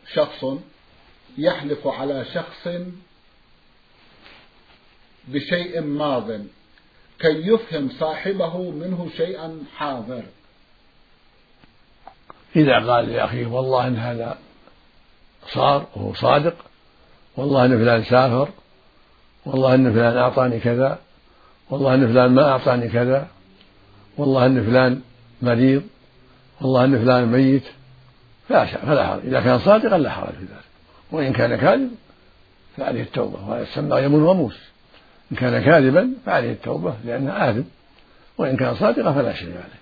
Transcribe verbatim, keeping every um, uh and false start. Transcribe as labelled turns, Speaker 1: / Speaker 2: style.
Speaker 1: شخص يحلف على شخص بشيء ماض كي يفهم صاحبه منه شيئا حاضر.
Speaker 2: إذا قال لأخيه والله إن هذا صار وهو صادق، والله إن فلان سافر، والله إن فلان أعطاني كذا، والله إن فلان ما أعطاني كذا، والله إن فلان مريض، والله إن فلان ميت، فلا حرج. إذا كان صادقا لا حرج في ذلك. وإن كان كاذب فعليه التوبة، وهذا يسمى يمين غموس. إن كان كاذبا فعليه التوبة لأنه آثم، وإن كان صادقا فلا شيء عليه.